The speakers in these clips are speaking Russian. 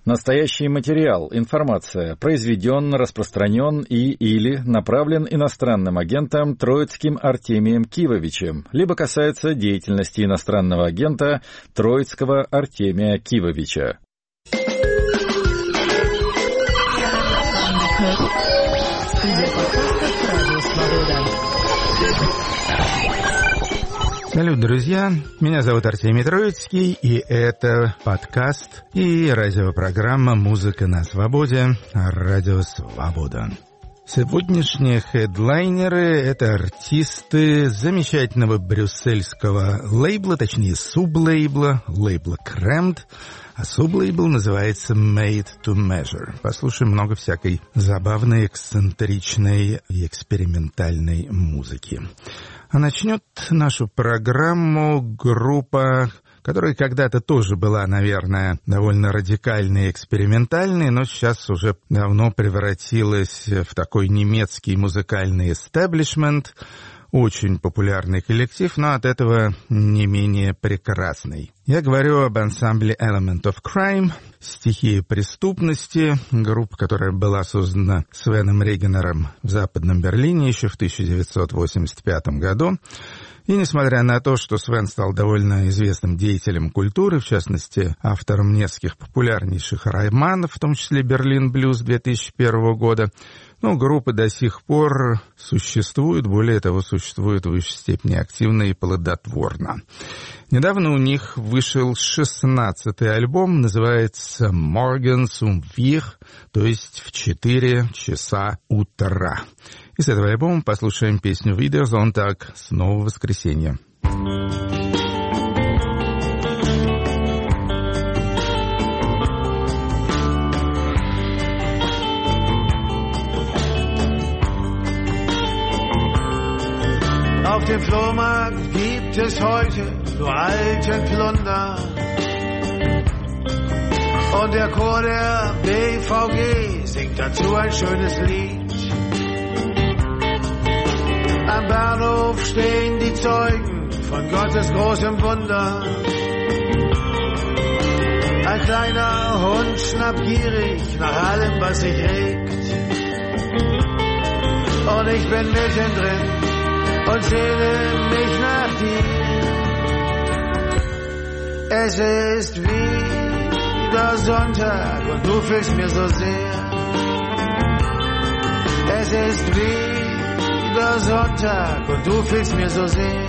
Настоящий материал, информация произведен, распространен или направлен иностранным агентом Троицким Артемием Кивовичем, либо касается деятельности иностранного агента Троицкого Артемия Кивовича. Салют, друзья! Меня зовут Артемий Троицкий, и это подкаст и радиопрограмма «Музыка на свободе» Радио Свобода. Сегодняшние хедлайнеры — это артисты замечательного брюссельского лейбла, точнее сублейбла, лейбла Кремд, а сублейбл называется Made to Measure. Послушаем много всякой забавной, эксцентричной и экспериментальной музыки. А начнет нашу программу группа, которая когда-то тоже была, наверное, довольно радикальной и экспериментальной, но сейчас уже давно превратилась в такой немецкий музыкальный эстаблишмент. Очень популярный коллектив, но от этого не менее прекрасный. Я говорю об ансамбле Element of Crime, стихия преступности, группа, которая была создана Свеном Регенером в Западном Берлине еще в 1985 году. И несмотря на то, что Свен стал довольно известным деятелем культуры, в частности, автором нескольких популярнейших романов, в том числе «Берлин Блюз» 2001 года, группа до сих пор существует, более того, существует в высшей степени активно и плодотворно. Недавно у них вышел 16-й альбом, называется «Morgens um 4», то есть в 4 часа утра. Из этого альбома послушаем песню «Wieder Sonntag», снова воскресенье. Auf dem Flohmarkt gibt es heute nur alten Plunder. Und der Chor der BVG singt dazu ein schönes Lied. Am Bahnhof stehen die Zeugen von Gottes großem Wunder. Ein kleiner Hund schnappt gierig nach allem, was sich regt. Und ich bin mittendrin und sehne mich nach dir. Es ist wieder Sonntag und du fehlst mir so sehr. Es ist wieder Sonntag und du fehlst mir so sehr.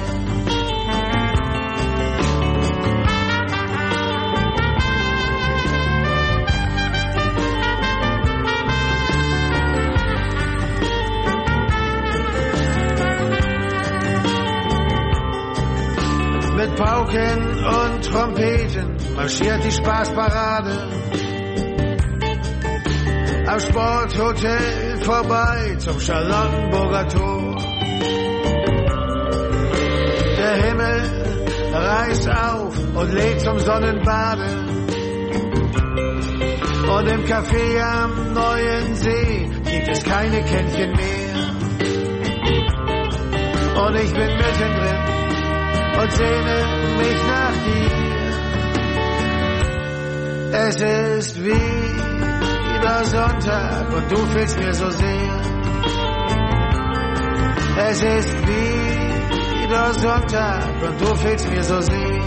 Mit Pauken und Trompeten marschiert die Spaßparade am Sporthotel vorbei zum Charlottenburger Tor. Der Himmel reißt auf und lädt zum Sonnenbade. Und im Café am Neuen See gibt es keine Kännchen mehr. Und ich bin mittendrin und sehne mich nach dir. Es ist wieder Sonntag und du fehlst mir so sehr. Es ist wieder Sonntag und du fehlst mir so sehr.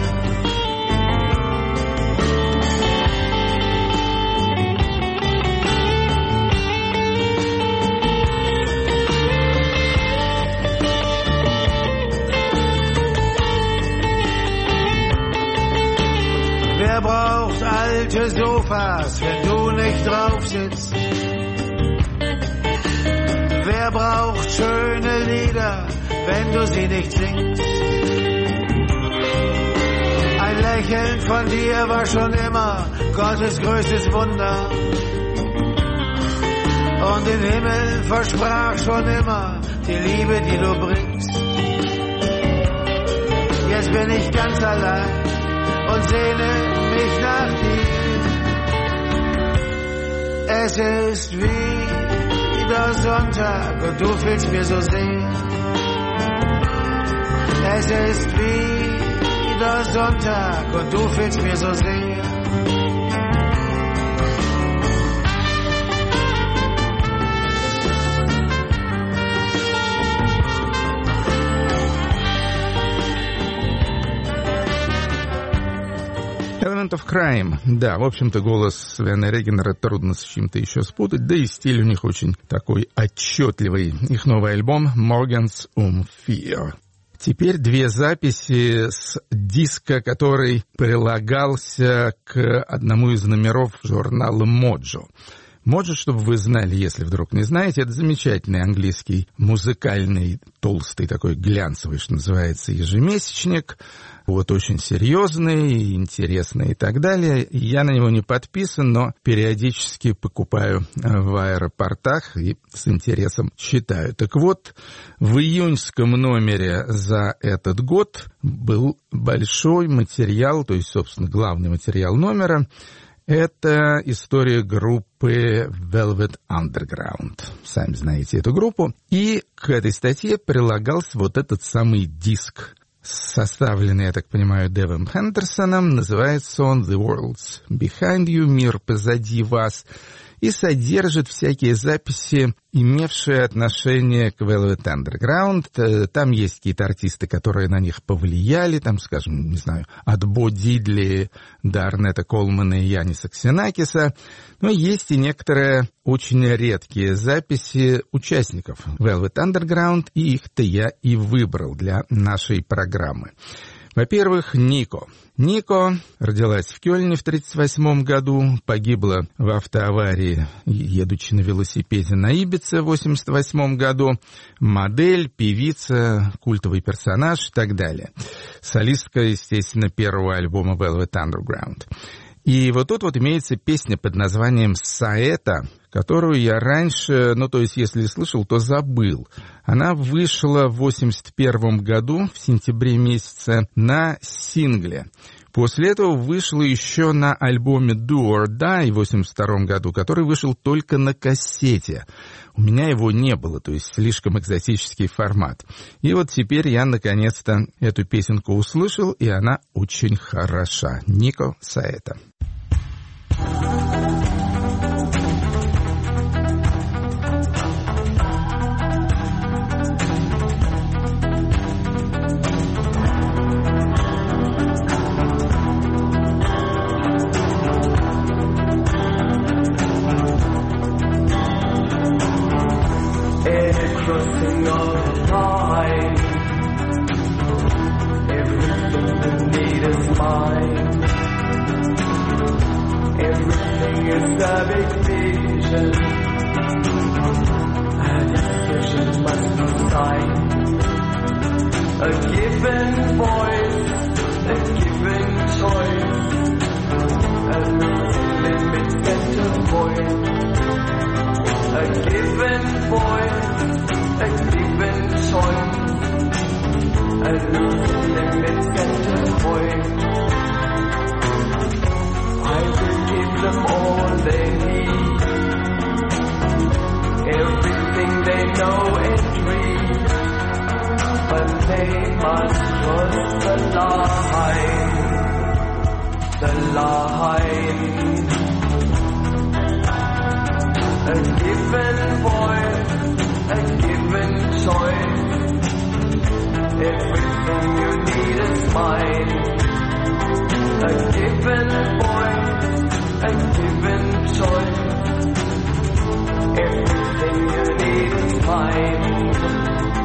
Wer braucht alte Sofas, wenn du nicht drauf sitzt? Wer braucht schöne Lieder, wenn du sie nicht singst? Ein Lächeln von dir war schon immer Gottes größtes Wunder. Und im Himmel versprach schon immer die Liebe, die du bringst. Jetzt bin ich ganz allein und sehne mich nach dir. Es ist wieder Sonntag und du fehlst mir so sehr. Es ist wieder Sonntag und du fehlst mir so sehr. Amount of Crime. Да, в общем-то, голос Свена Регенера трудно с чем-то еще спутать, да и стиль у них очень такой отчетливый. Их новый альбом «Morgens Fear». Теперь две записи с диска, который прилагался к одному из номеров журнала «Моджо». «Моджо», чтобы вы знали, если вдруг не знаете, это замечательный английский музыкальный, толстый, такой глянцевый, что называется, ежемесячник. Вот очень серьезный, интересный и так далее. Я на него не подписан, но периодически покупаю в аэропортах и с интересом читаю. Так вот, в июньском номере за этот год был большой материал, то есть, собственно, главный материал номера. Это история группы Velvet Underground. Сами знаете эту группу. И к этой статье прилагался вот этот самый диск, составленный, я так понимаю, Дэвом Хендерсоном. Называется он «The World's Behind You», «Мир позади вас», и содержит всякие записи, имевшие отношение к Velvet Underground. Там есть какие-то артисты, которые на них повлияли, там, скажем, не знаю, от Бо Дидли до Арнета Колмана и Яниса Ксенакиса. Но есть и некоторые очень редкие записи участников Velvet Underground, и их-то я и выбрал для нашей программы. Во-первых, Нико. Нико родилась в Кёльне в 1938 году, погибла в автоаварии, едучи на велосипеде на Ибице в 1988 году. Модель, певица, культовый персонаж и так далее. Солистка, естественно, первого альбома Velvet Underground. И вот тут вот имеется песня под названием «Саэта», которую я раньше, то есть если слышал, то забыл. Она вышла в 1981 году, в сентябре месяце, на сингле. После этого вышла еще на альбоме «Do or Die» в 1982 году, который вышел только на кассете. У меня его не было, то есть слишком экзотический формат. И вот теперь я наконец-то эту песенку услышал, и она очень хороша. Нико Саэта. Crossing of the line, everything you need is mine. Everything is a big vision. A decision must be signed. A given voice, a given choice. A losing limit center point. A given voice, a given choice, a losing limit center point. I will give them all they need, everything they know and read, but they must cross the line. A given voice, a given choice. Everything you need is mine. A given voice, a given choice. Everything you need is mine.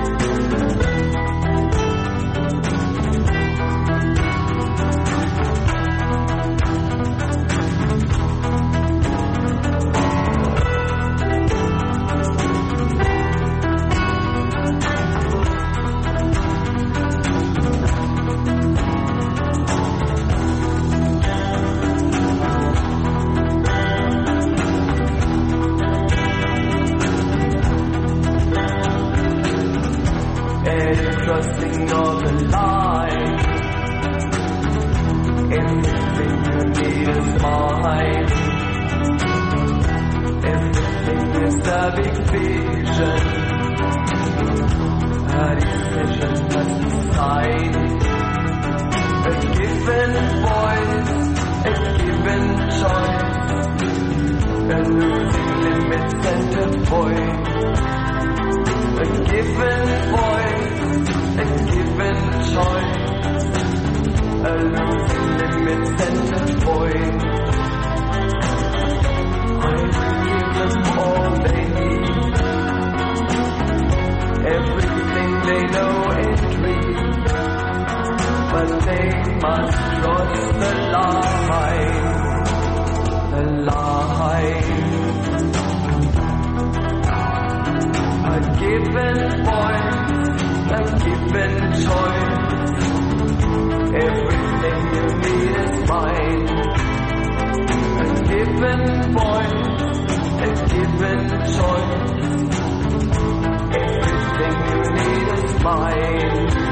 Crossing of the line, everything you need is mine. Everything is a big vision. A decision must be signed. A given voice, a given choice. A losing limit center point. A given voice, a given choice, a losing limit center point. giving boy, a giving toy. Everything you need is mine. A giving boy, a giving toy. Everything you need is mine.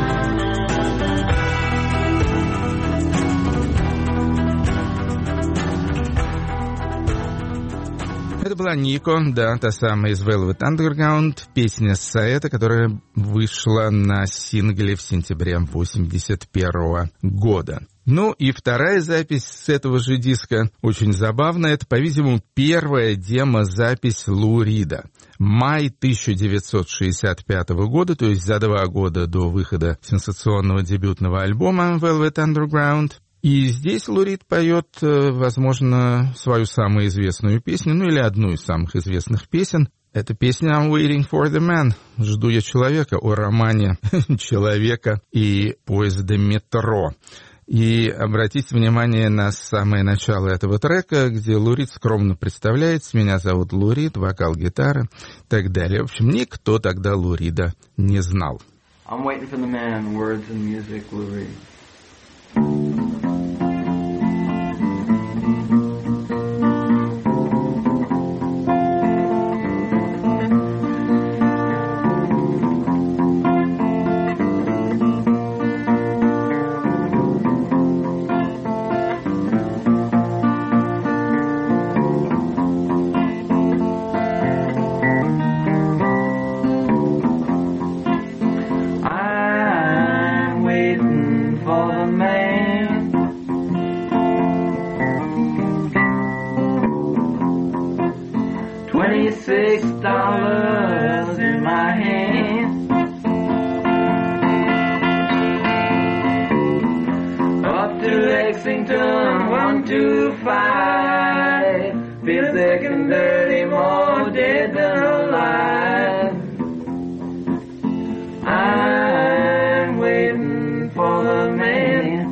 Это была Нико, да, та самая из Velvet Underground, песня Саэта, которая вышла на сингле в сентябре 1981 года. Ну и вторая запись с этого же диска очень забавная. Это, по-видимому, первая демо-запись Лу Рида. Май 1965 года, то есть за 2 года до выхода сенсационного дебютного альбома Velvet Underground. И здесь Лу Рид поет, возможно, свою самую известную песню, ну или одну из самых известных песен. Это песня «I'm waiting for the man», «Жду я человека», о романе человека и поезда метро. И обратите внимание на самое начало этого трека, где Лу Рид скромно представляется: «Меня зовут Лу Рид», вокал, гитара и так далее. В общем, никто тогда Лу Рида не знал. I'm waiting for the man, words and music, Lou Reed. $26 in my hand. Up to Lexington, 125. Feel sick and dirty, more dead than alive. I'm waiting for the man.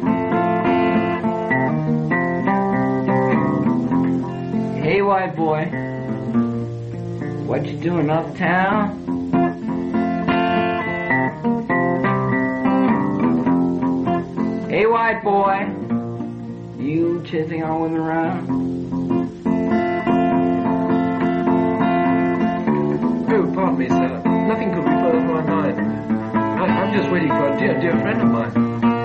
Hey, white boy, what you doing uptown? Hey, white boy, you chasing all women around? Oh, pardon me, sir. Nothing could be further from my mind. I'm just waiting for a dear, dear friend of mine.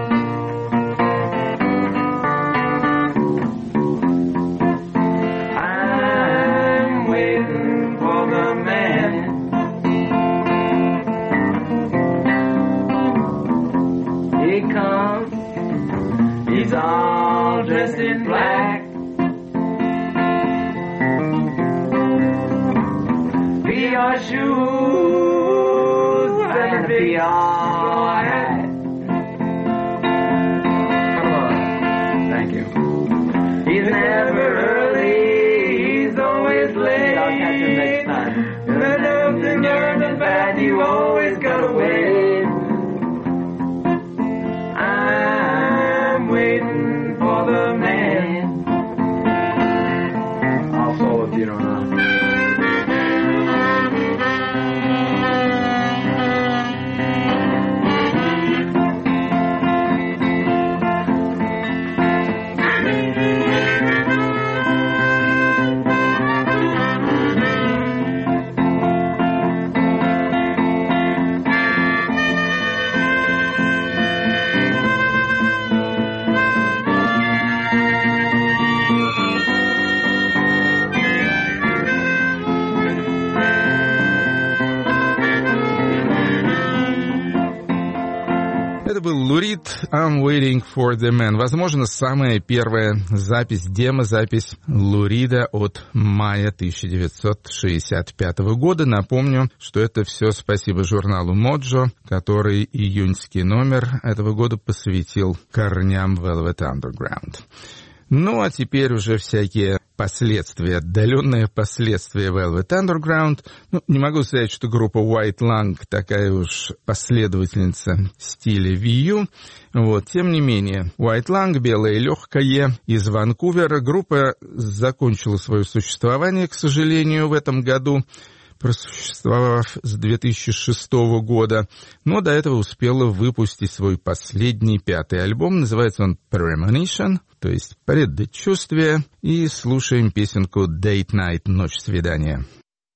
He's all dressed in black. VR shoes and a VR hat. Come on. Thank you. He's never early, he's always late. I'll catch him next time. There's nothing good and bad, you always gotta wait. Waiting for the man. I'll solo if you don't know. Это был Лу Рид, «I'm waiting for the man». Возможно, самая первая запись, демо-запись Лу Рида от мая 1965 года. Напомню, что это все спасибо журналу Mojo, который июньский номер этого года посвятил корням Velvet Underground. Ну, а теперь уже всякие последствия, отдаленные последствия Velvet Underground. Ну, не могу сказать, что группа White Lung такая уж последовательница стиля VU. Вот, тем не менее, White Lung, белое легкое, из Ванкувера. Группа закончила свое существование, к сожалению, в этом году, просуществовав с 2006 года, но до этого успела выпустить свой последний 5-й альбом. Называется он Premonition, то есть предчувствие. И слушаем песенку Date Night, ночь свидания.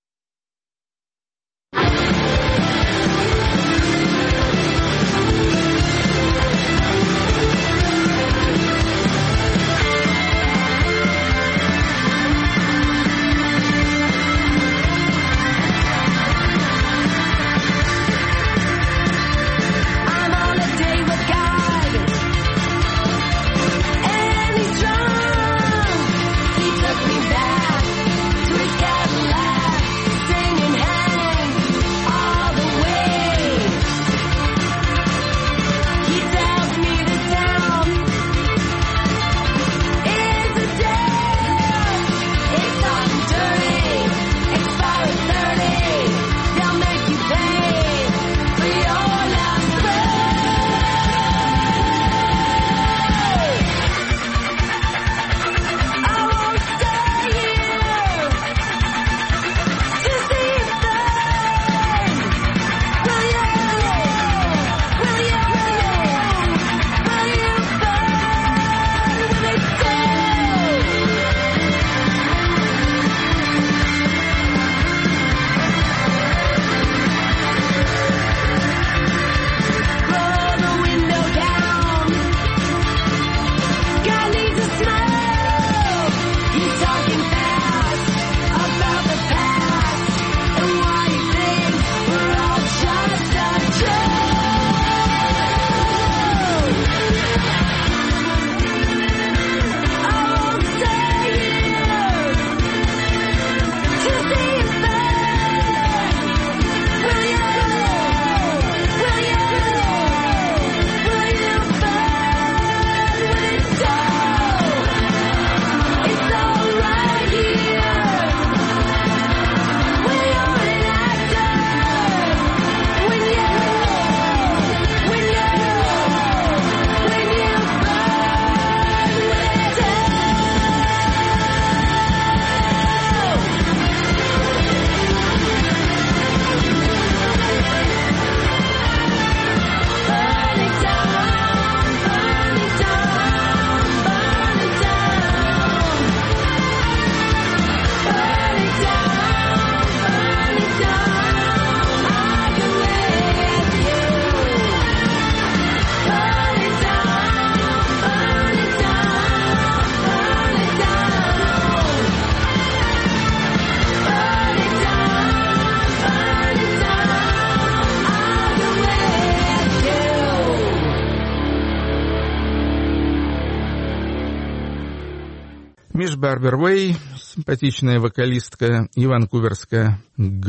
Миш Барбер-Вэй, симпатичная вокалистка, и ванкуверская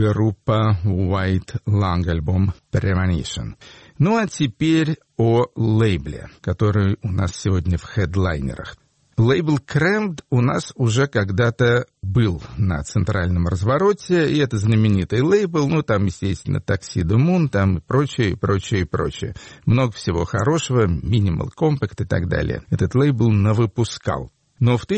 группа White Lung, альбом Premonition. Ну а теперь о лейбле, который у нас сегодня в хедлайнерах. Лейбл Crammed у нас уже когда-то был на центральном развороте, и это знаменитый лейбл, ну там, естественно, Tuxedo Moon, там и прочее, и прочее, и прочее. Много всего хорошего, Minimal Compact и так далее. Этот лейбл навыпускал. Но в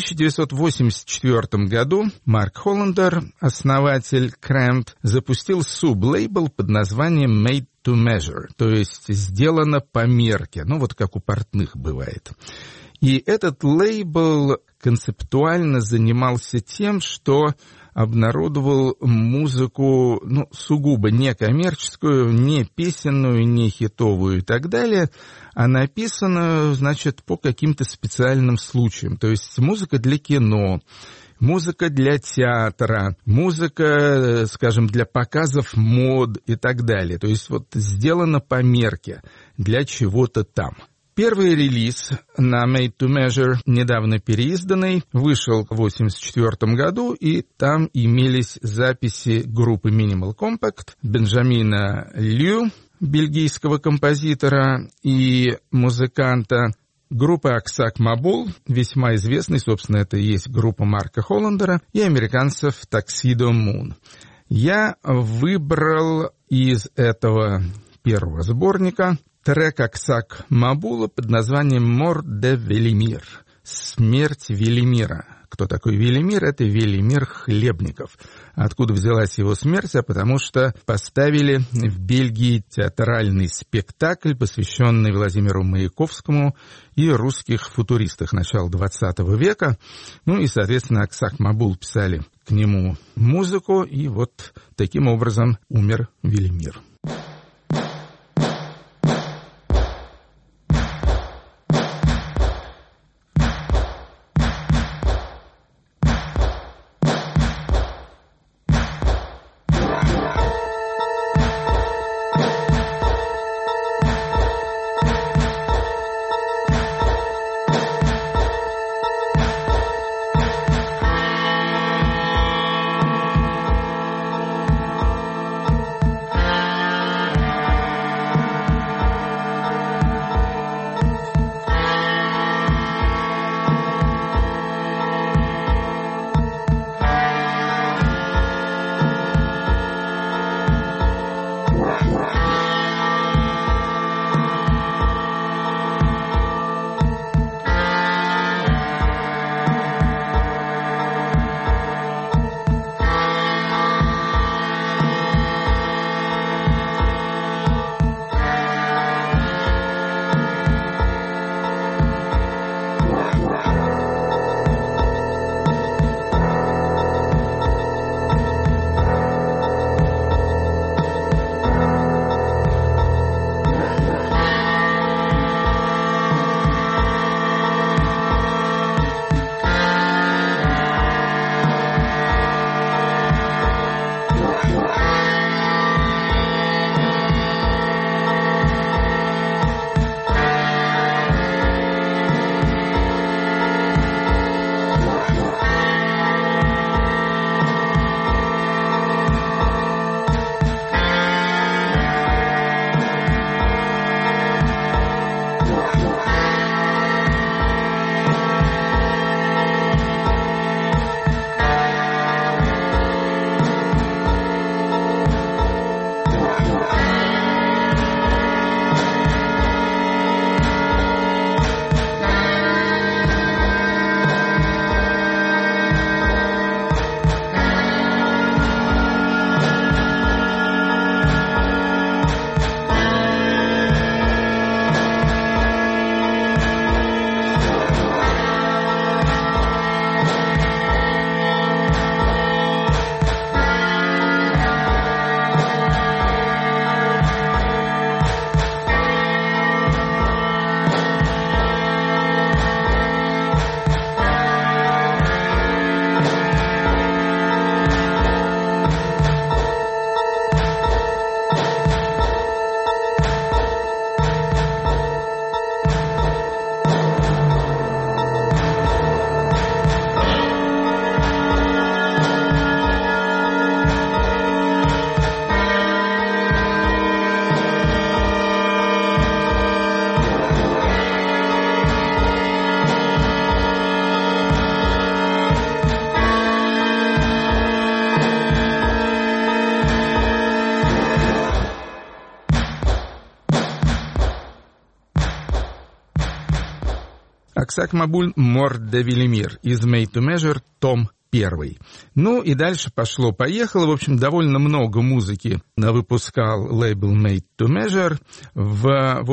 1984 году Марк Холландер, основатель Crammed, запустил сублейбл под названием Made to Measure, то есть сделано по мерке, ну вот как у портных бывает. И этот лейбл концептуально занимался тем, что обнародовал музыку, ну, сугубо не коммерческую, не песенную, не хитовую и так далее, а написанную, значит, по каким-то специальным случаям. То есть музыка для кино, музыка для театра, музыка, скажем, для показов мод и так далее. То есть вот сделано по мерке для чего-то там. Первый релиз на Made to Measure, недавно переизданный, вышел в 1984 году, и там имелись записи группы Minimal Compact, Бенджамина Лью, бельгийского композитора и музыканта, группа Аксак Мабул, весьма известный, собственно, это и есть группа Марка Холландера, и американцев Tuxedo Moon. Я выбрал из этого первого сборника трек Аксак Мабула под названием «Мор де Велимир» — «Смерть Велимира». кто такой Велимир. Это Велимир Хлебников. Откуда взялась его смерть? А потому что поставили в Бельгии театральный спектакль, посвященный Владимиру Маяковскому и русских футуристах начала XX века. Ну и, соответственно, Аксак Мабул писали к нему музыку, и вот таким образом умер Велимир. Аксак Мабул Мор де Велимир из Made to Measure, том 1. Ну и дальше пошло-поехало. В общем, довольно много музыки выпускал лейбл Made to Measure. В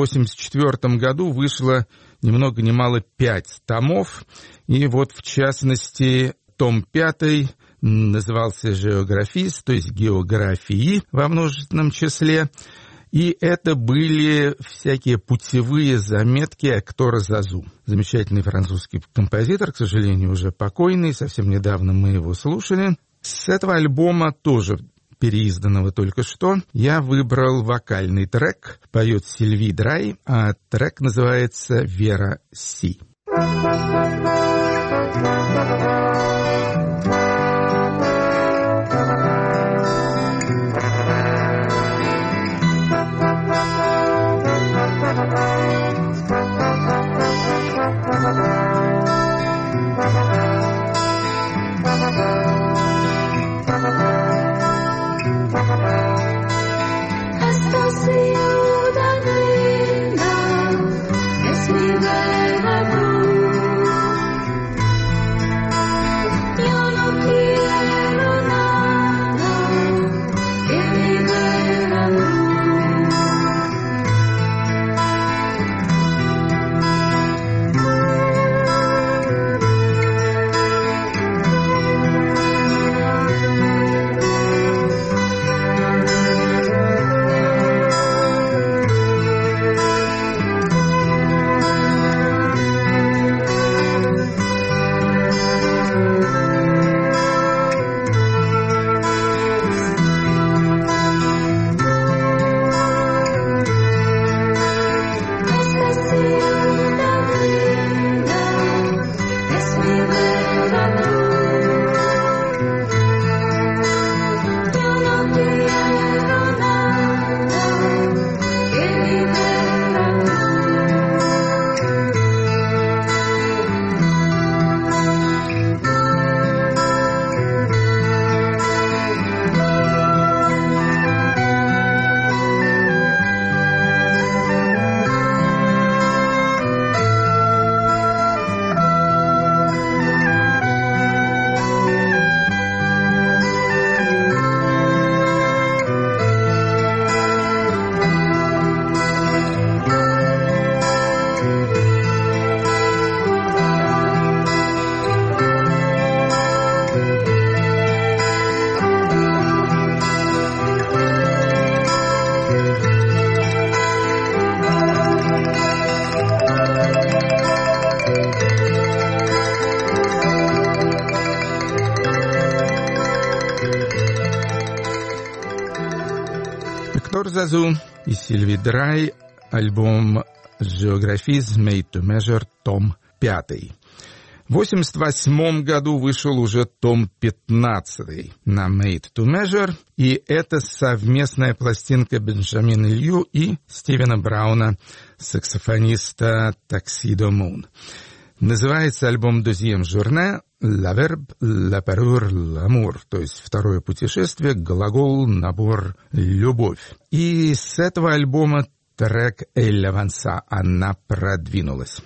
1984 году вышло ни много ни мало 5 томов. И вот, в частности, том 5 назывался «Географис», то есть «Географии» во множественном числе. И это были всякие путевые заметки Актора Зазу. Замечательный французский композитор, к сожалению, уже покойный. Совсем недавно мы его слушали. С этого альбома, тоже переизданного только что, я выбрал вокальный трек. Поет Сильви Драй, а трек называется «Вера Си». Торзазу и Сильви Драй, альбом «Geographies Made to Measure», том 5. В 1988 году вышел уже том 15 на Made to Measure, и это совместная пластинка Бенджамина Лью и Стивена Брауна, саксофониста Tuxedo Moon. Называется альбом «Deuxième journée», «La verbe, la parure, l'amour», то есть второе путешествие, глагол, набор, любовь. И с этого альбома трек «Elle avança», она продвинулась.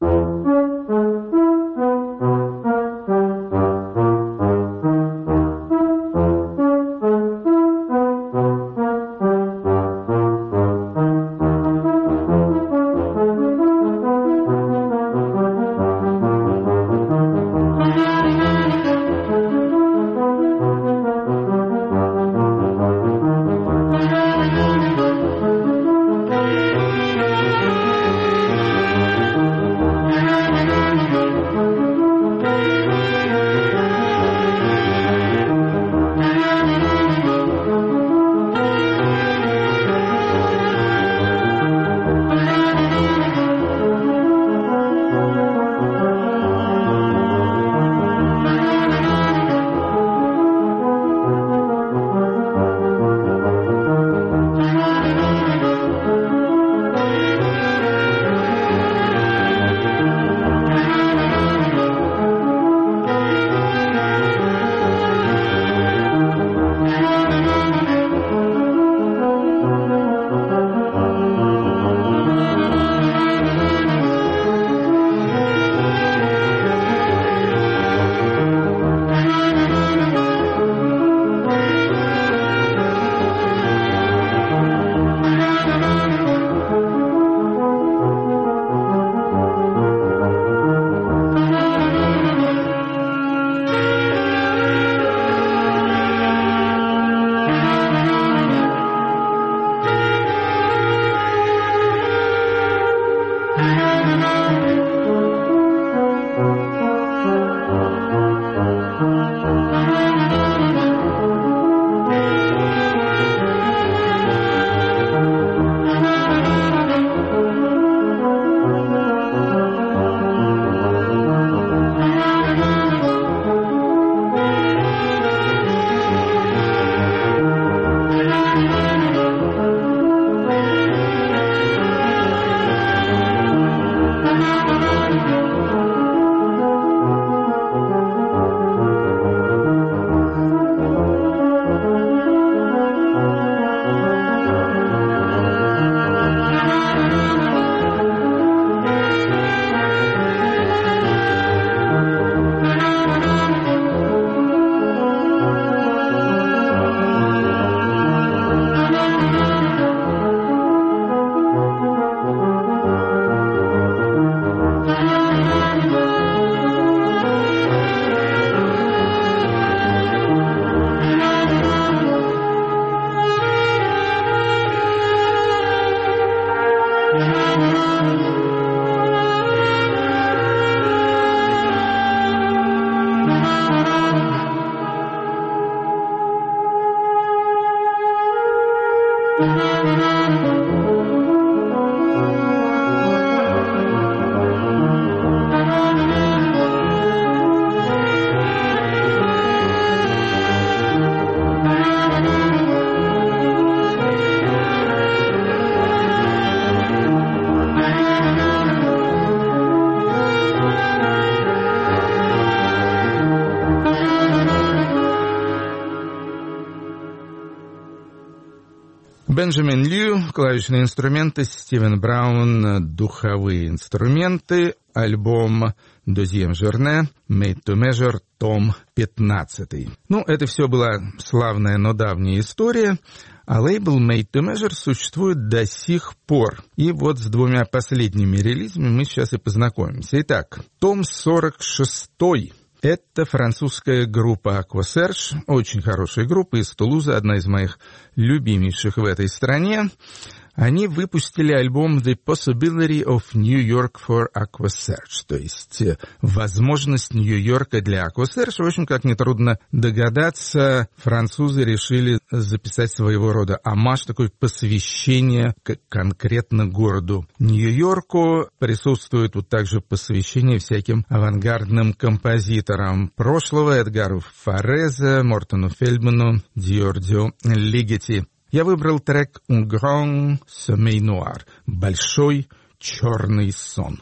Бенджамин Лью, клавишные инструменты, Стивен Браун, духовые инструменты, альбом «Deuxième journée», «Made to Measure», том 15. Ну, это все была славная, но давняя история, а лейбл «Made to Measure» существует до сих пор. И вот с двумя последними релизами мы сейчас и познакомимся. Итак, том 46. Это французская группа Aqua Serge, очень хорошая группа из Тулузы, одна из моих любимейших в этой стране. они выпустили альбом The Possibility of New York for Aquasearch, то есть возможность Нью-Йорка для Aquasearch. В общем, как нетрудно догадаться, французы решили записать своего рода оммаж, такое посвящение конкретно городу Нью-Йорку. Присутствует тут также посвящение всяким авангардным композиторам прошлого: Эдгару Форезе, Мортону Фельдману, Джорджио Лигети. Я выбрал трек «Un grand sommeil noir» — «Большой черный сон».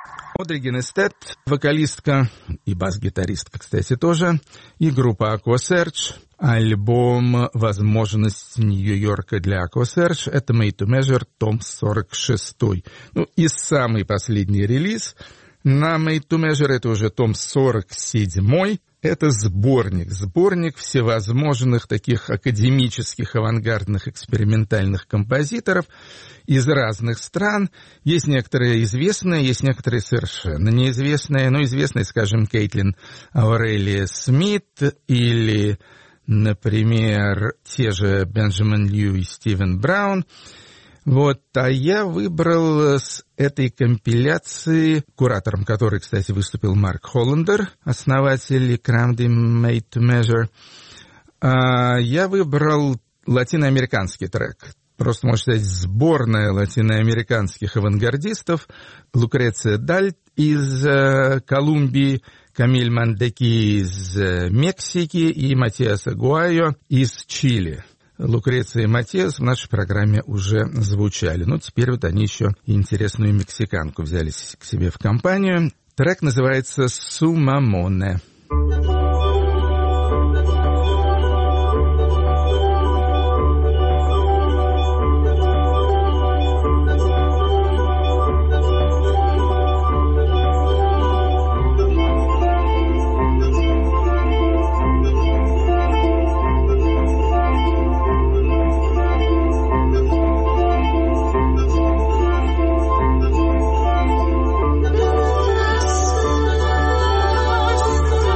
Одри Генестет, вокалистка и бас-гитаристка, кстати, тоже, и группа Aquasearch. Альбом «Возможность Нью-Йорка» для Aquasearch — это Made to Measure, том 46. Ну и самый последний релиз на Made to Measure — это уже том 47. Это сборник всевозможных таких академических, авангардных, экспериментальных композиторов из разных стран. Есть некоторые известные, есть некоторые совершенно неизвестные. Ну, известные, скажем, Кейтлин Аурелия Смит или, например, те же Бенджамин Лью и Стивен Браун. Вот, а я выбрал с этой компиляции, куратором которой, кстати, выступил Марк Холландер, основатель Crammed Made to Measure, я выбрал латиноамериканский трек. Просто, можно сказать, сборная латиноамериканских авангардистов. Лукреция Даль из Колумбии, Камиль Мандеки из Мексики и Матиас Агуайо из Чили. Лукреция и Матиас в нашей программе уже звучали. Ну, теперь вот они еще интересную мексиканку взяли к себе в компанию. Трек называется «Сумамоне». Sumamone.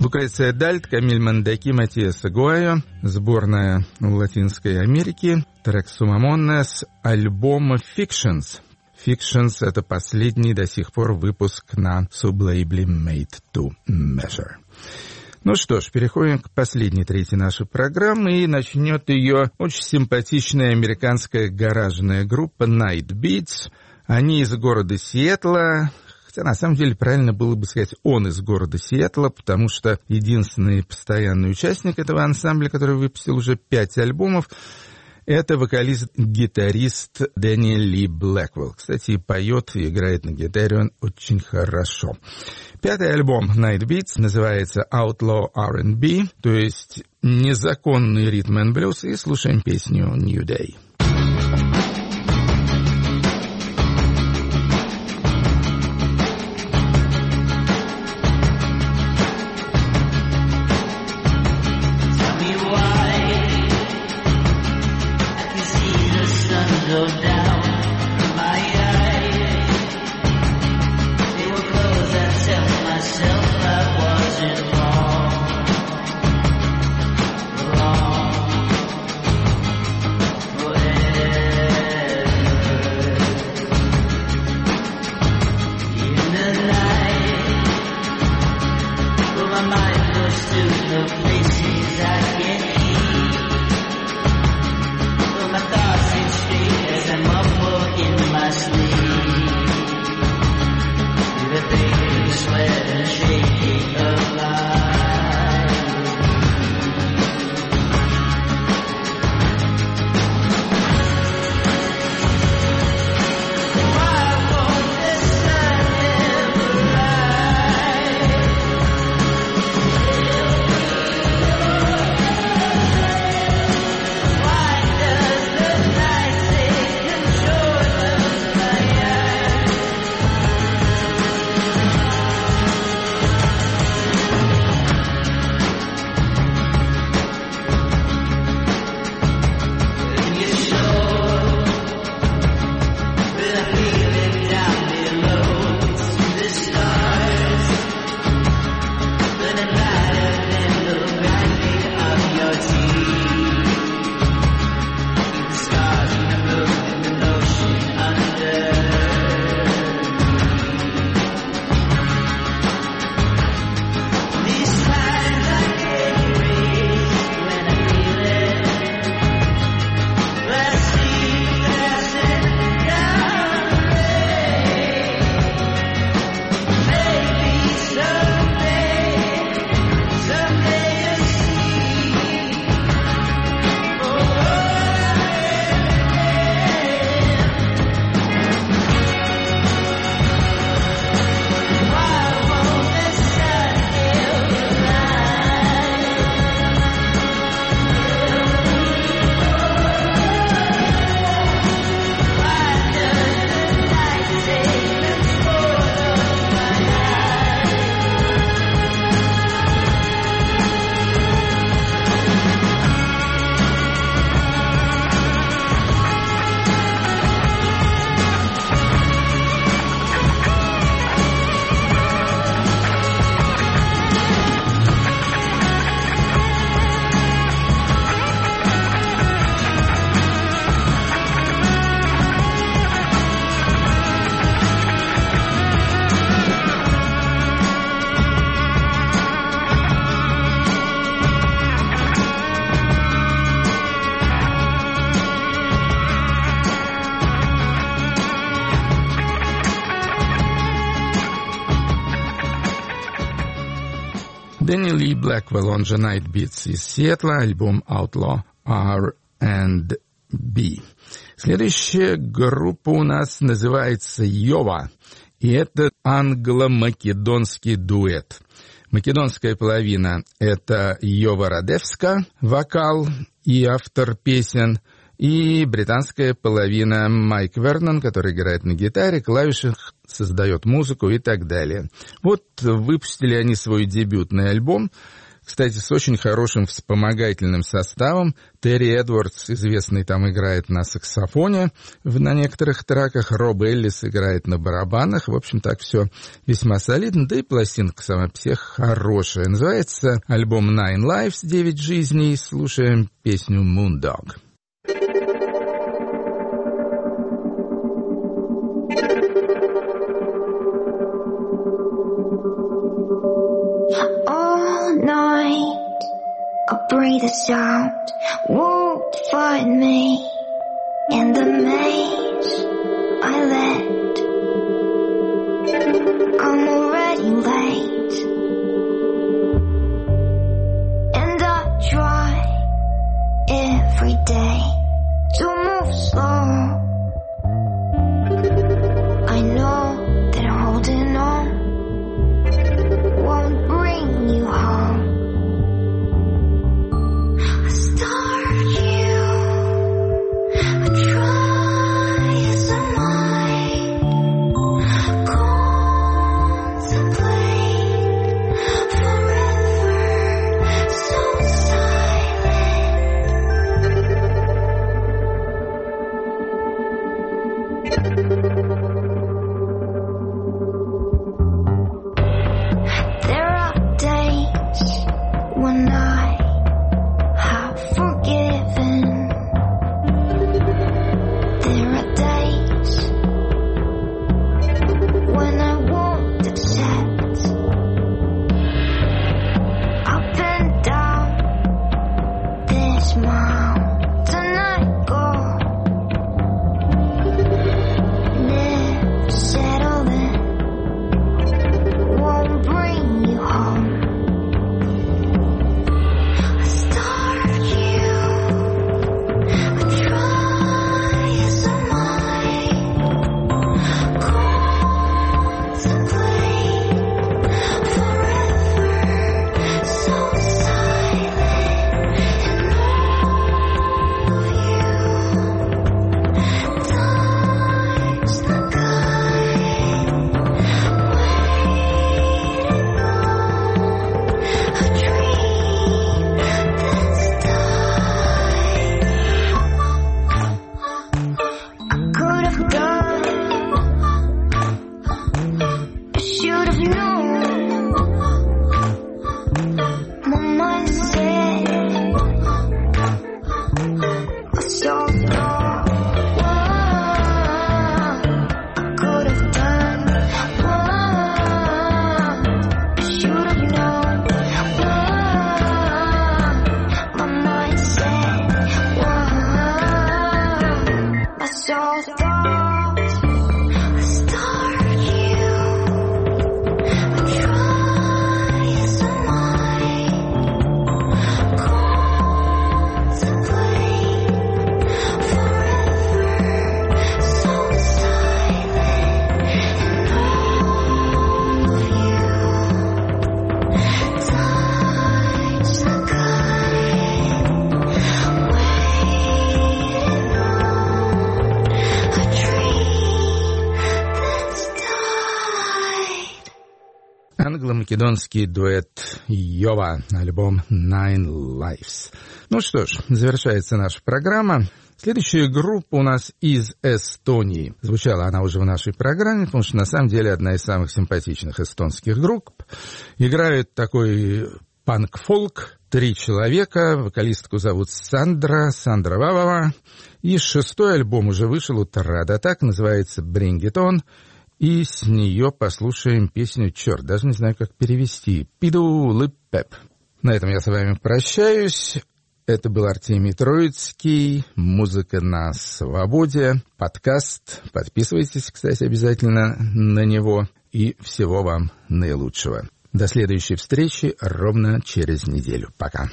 Лукреция Дальт, Камиль Мандаки, Матиас Агуайо, сборная Латинской Америки, трек Сумамонне с альбома Fictions. Fictions — это последний до сих пор выпуск на сублейбле Made to Measure. Ну что ж, переходим к последней трети нашей программы, и начнет ее очень симпатичная американская гаражная группа Night Beats. Они из города Сиэтла. Хотя, на самом деле, правильно было бы сказать, он из города Сиэтла, потому что единственный постоянный участник этого ансамбля, который выпустил уже 5 альбомов, это вокалист-гитарист Дэниел Ли Блэквелл. Кстати, поет и играет на гитаре он очень хорошо. 5-й альбом Night Beats называется Outlaw R&B, то есть незаконный ритм and блюз, и слушаем песню New Day. Дэниел Ли Блэквелл, он же Night Beats из Сиэтла, альбом Outlaw R&B. Следующая группа у нас называется Йова, и это англо-македонский дуэт. Македонская половина — это Йова Радевска, вокал и автор песен, и британская половина Майк Вернон, который играет на гитаре, клавишах, создает музыку и так далее. Вот выпустили они свой дебютный альбом, Кстати, с очень хорошим вспомогательным составом. Терри Эдвардс, известный, там играет на саксофоне на некоторых треках, Роб Эллис играет на барабанах. В общем, так все весьма солидно, да и пластинка сама всех хорошая. Называется альбом Nine Lives, 9 жизней. Слушаем песню Moondog. All night, I breathe a sound, won't find me in the maze I led. I'm already late, and I try every day to move slow. I know that holding on won't bring you home. I starve you, I try as I might, contemplate forever, so There are days when I have forgiven. There are days when I won't accept. Up and down this mountain I go, never settling. Won't bring you home. I starve you, I try as I might, contemplate forever, so silent, and all of you, time's not kind, waiting on a dream that's died. I could have done, I should have known. My mind said I saw it all. I could have done, I should have known. My mind said I saw it all. I starved you, I try as I might, contemplate forever, so silent, and all of you, time's not kind, waiting on a dream that's died. Англо-македонский дуэт Йова, альбом Nine Lives. Ну что ж, завершается наша программа. Следующая группа у нас из Эстонии. Звучала она уже в нашей программе, потому что на самом деле одна из самых симпатичных эстонских групп. Играет такой панк-фолк, 3 человека, вокалистку зовут Сандра Вавава. И 6-й альбом уже вышел у Тарадатак, называется Bring It On. И с нее послушаем песню, даже не знаю, как перевести, Пиду Липпеп. На этом я с вами прощаюсь. Это был Артемий Троицкий, «Музыка на свободе», подкаст. Подписывайтесь, кстати, обязательно на него. И всего вам наилучшего. До следующей встречи ровно через неделю. Пока.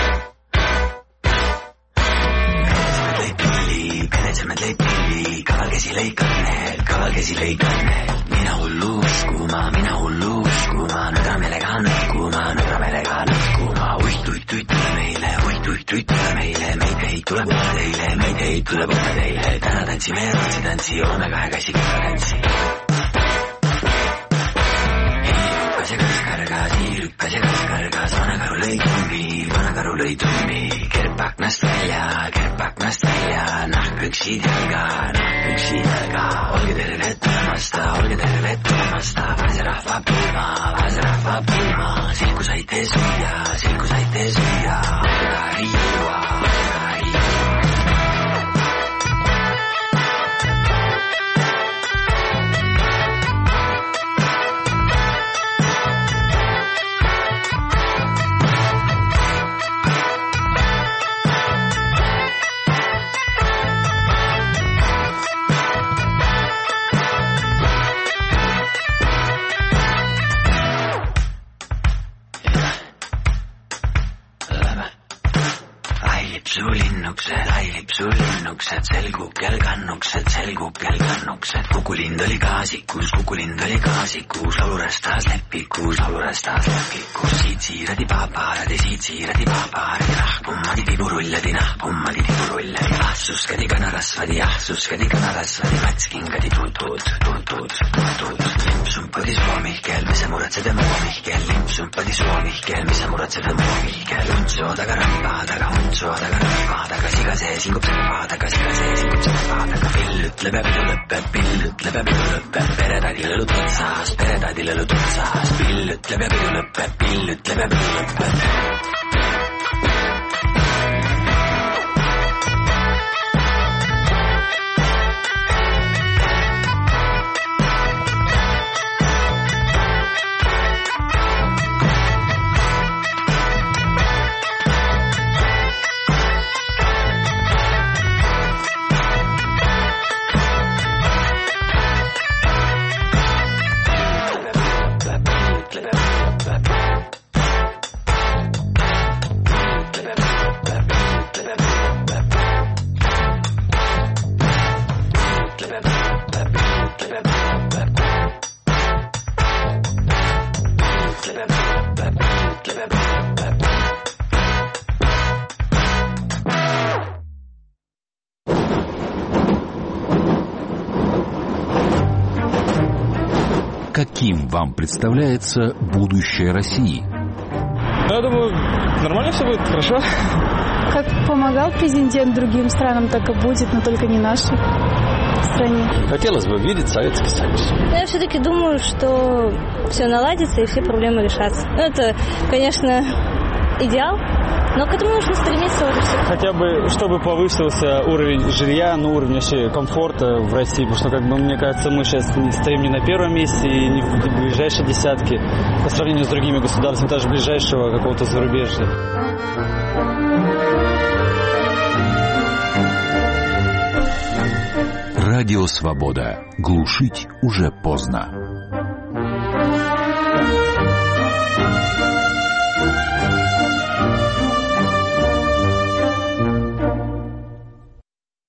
täna tantsime Rootsi tantsi, joome 2 käsiga tantsi. Ei, kas ja kas, tiirüppas ja kargas, vanakaru lõi kummi, vanakaru lõi tummi. Kerb aknast välja, nahkpüksid jalga, olge terved tulemast, vaese rahva pulma, silku saite süüa, aga riiua. Lipsulinnukset, selgub kell kannukset, kukulind oli kaasikus, laulurestas lepikus, siit siiradi paapaarid, nahpummadi tiburulladi, ahsuskadi kanarasvadi, matskingadi tutud. Limpsumpadi soomihkel, mis sa muretsed moomihkel, mis sa muretsed moomihkel, untsuodaga raivaadaga, sigasee singub seppaadaga, pill ütleb ja pidu lõpeb, peretädil õlut otsas, pill ütleb ja pidu lõpeb. Каким вам представляется будущее России? Я думаю, нормально все будет, хорошо. Как помогал президент другим странам, так и будет, но только не нашей стране. Хотелось бы видеть Советский Союз. Я все-таки думаю, что все наладится и все проблемы решатся. Это, конечно, идеал, но к этому нужно стремиться уже все. Хотя бы, чтобы повысился уровень жилья, уровень вообще комфорта в России, потому что, мне кажется, мы сейчас стоим не на первом месте и не в ближайшей десятке по сравнению с другими государствами, даже ближайшего какого-то зарубежья. Радио «Свобода». Глушить уже поздно.